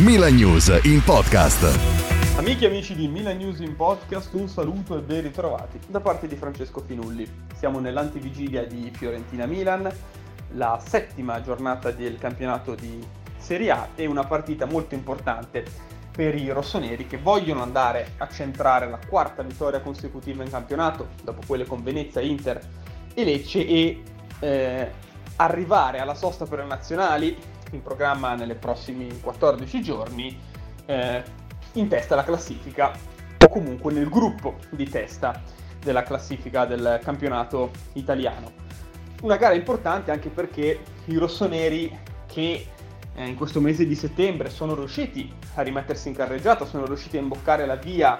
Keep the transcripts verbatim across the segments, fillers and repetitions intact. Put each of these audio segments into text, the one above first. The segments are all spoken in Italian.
Milan News in podcast. Amiche e amici di Milan News in podcast, un saluto e ben ritrovati da parte di Francesco Finulli. Siamo nell'antivigilia di Fiorentina-Milan, la settima giornata del campionato di Serie A e una partita molto importante per i rossoneri che vogliono andare a centrare la quarta vittoria consecutiva in campionato dopo quelle con Venezia, Inter e Lecce e eh, arrivare alla sosta per le nazionali in programma nelle prossimi quattordici giorni eh, in testa alla classifica o comunque nel gruppo di testa della classifica del campionato italiano. Una gara importante anche perché i rossoneri che eh, in questo mese di settembre sono riusciti a rimettersi in carreggiata, sono riusciti a imboccare la via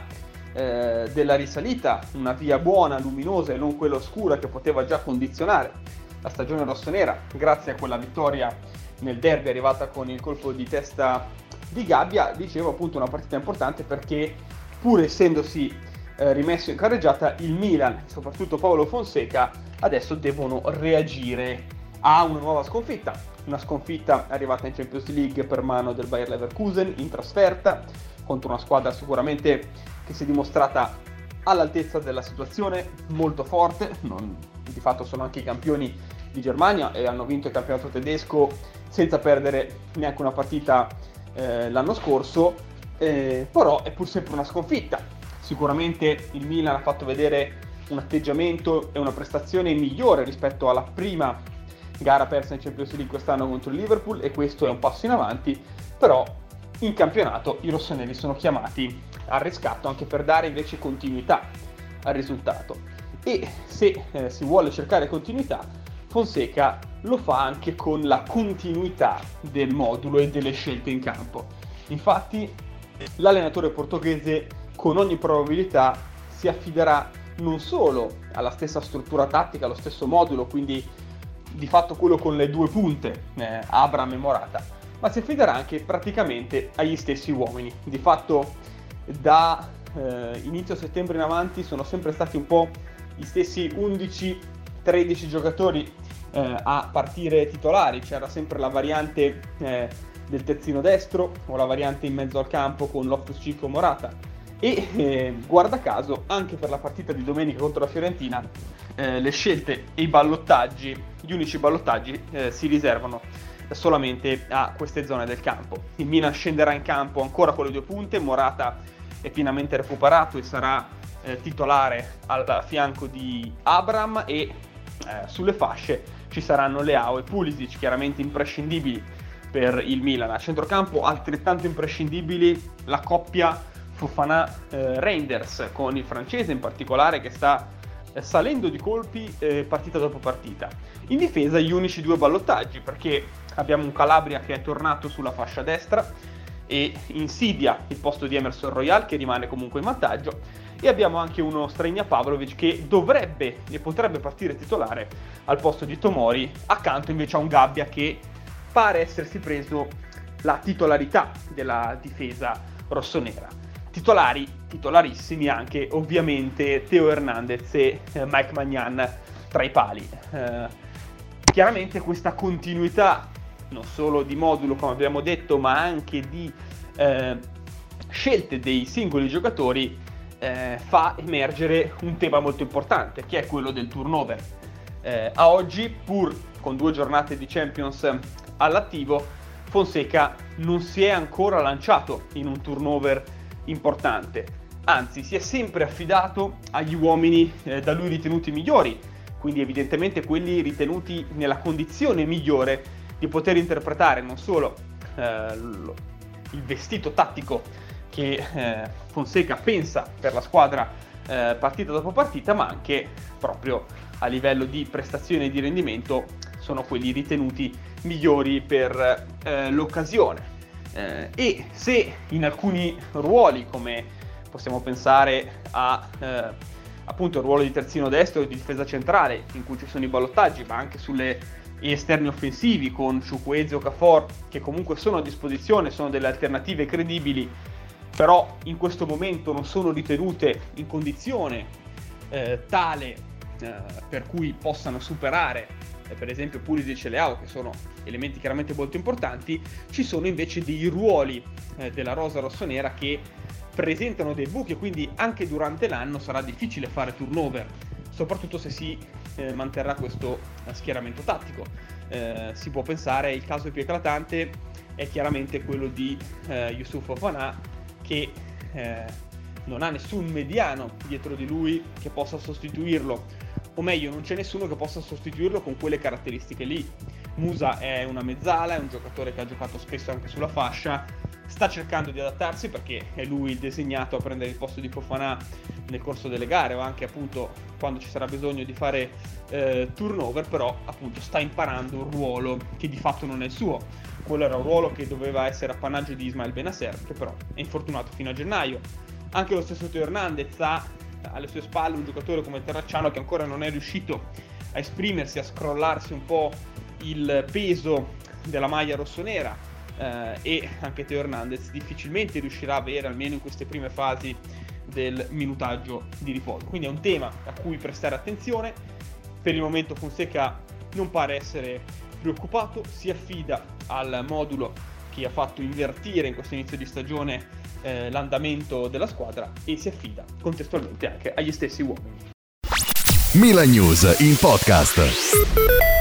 eh, della risalita, una via buona, luminosa e non quella oscura che poteva già condizionare la stagione rossonera grazie a quella vittoria nel derby arrivata con il colpo di testa di Gabbia. Dicevo appunto una partita importante perché pur essendosi eh, rimesso in carreggiata il Milan, soprattutto Paolo Fonseca, adesso devono reagire a una nuova sconfitta, una sconfitta arrivata in Champions League per mano del Bayer Leverkusen in trasferta contro una squadra sicuramente che si è dimostrata all'altezza della situazione, molto forte, non, di fatto sono anche i campioni di Germania e hanno vinto il campionato tedesco senza perdere neanche una partita eh, l'anno scorso, eh, però è pur sempre una sconfitta. Sicuramente il Milan ha fatto vedere un atteggiamento e una prestazione migliore rispetto alla prima gara persa in Champions League quest'anno contro il Liverpool e questo è un passo in avanti, però in campionato i rossoneri sono chiamati al riscatto anche per dare invece continuità al risultato e se eh, si vuole cercare continuità Fonseca lo fa anche con la continuità del modulo e delle scelte in campo. Infatti l'allenatore portoghese con ogni probabilità si affiderà non solo alla stessa struttura tattica, allo stesso modulo, quindi di fatto quello con le due punte, eh, Abraham e Morata, ma si affiderà anche praticamente agli stessi uomini. Di fatto da eh, inizio settembre in avanti sono sempre stati un po' gli stessi undici tredici giocatori eh, a partire titolari, c'era sempre la variante eh, del terzino destro o la variante in mezzo al campo con Loftus-Cheek o Morata e eh, guarda caso anche per la partita di domenica contro la Fiorentina eh, le scelte e i ballottaggi, gli unici ballottaggi eh, si riservano solamente a queste zone del campo. Il Milan scenderà in campo ancora con le due punte, Morata è pienamente recuperato e sarà eh, titolare al fianco di Abraham e eh, sulle fasce ci saranno Leao e Pulisic, chiaramente imprescindibili per il Milan. A centrocampo altrettanto imprescindibili la coppia Fofana-Reinders eh, con il francese in particolare che sta eh, salendo di colpi eh, partita dopo partita. In difesa gli unici due ballottaggi perché abbiamo un Calabria che è tornato sulla fascia destra e insidia il posto di Emerson Royal che rimane comunque in vantaggio e abbiamo anche uno Stregna Pavlovic che dovrebbe e potrebbe partire titolare al posto di Tomori, accanto invece a un Gabbia che pare essersi preso la titolarità della difesa rossonera. Titolari, titolarissimi anche ovviamente Theo Hernandez e eh, Mike Maignan tra i pali. Eh, chiaramente questa continuità non solo di modulo come abbiamo detto ma anche di eh, scelte dei singoli giocatori eh, fa emergere un tema molto importante che è quello del turnover. Eh, a oggi pur con due giornate di Champions all'attivo Fonseca non si è ancora lanciato in un turnover importante, anzi si è sempre affidato agli uomini eh, da lui ritenuti migliori, quindi evidentemente quelli ritenuti nella condizione migliore di poter interpretare non solo eh, lo, il vestito tattico che eh, Fonseca pensa per la squadra eh, partita dopo partita, ma anche proprio a livello di prestazione e di rendimento sono quelli ritenuti migliori per eh, l'occasione. Eh, e se in alcuni ruoli, come possiamo pensare a eh, appunto il ruolo di terzino destro e di difesa centrale in cui ci sono i ballottaggi, ma anche sulle esterni offensivi con Chukwueze o Okafor che comunque sono a disposizione, sono delle alternative credibili, però in questo momento non sono ritenute in condizione eh, tale eh, per cui possano superare per esempio Pulisic e Leao, che sono elementi chiaramente molto importanti, ci sono invece dei ruoli eh, della rosa rossonera che presentano dei buchi, quindi anche durante l'anno sarà difficile fare turnover, soprattutto se si eh, manterrà questo eh, schieramento tattico. Eh, si può pensare, il caso più eclatante è chiaramente quello di eh, Youssouf Fofana, che eh, non ha nessun mediano dietro di lui che possa sostituirlo, o meglio non c'è nessuno che possa sostituirlo con quelle caratteristiche lì. Musa è una mezzala, è un giocatore che ha giocato spesso anche sulla fascia, sta cercando di adattarsi perché è lui il designato a prendere il posto di Fofana nel corso delle gare o anche appunto quando ci sarà bisogno di fare eh, turnover, però appunto sta imparando un ruolo che di fatto non è il suo. Quello era un ruolo che doveva essere appannaggio di Ismael Bennacer, che però è infortunato fino a gennaio. Anche lo stesso Teo Hernandez ha alle sue spalle un giocatore come Terracciano che ancora non è riuscito a esprimersi, a scrollarsi un po' il peso della maglia rossonera, eh, e anche Teo Hernandez difficilmente riuscirà a avere, almeno in queste prime fasi, del minutaggio di riposo. Quindi è un tema a cui prestare attenzione. Per il momento Fonseca non pare essere preoccupato, si affida al modulo che ha fatto invertire in questo inizio di stagione eh, l'andamento della squadra e si affida contestualmente anche agli stessi uomini. Milan News in podcast.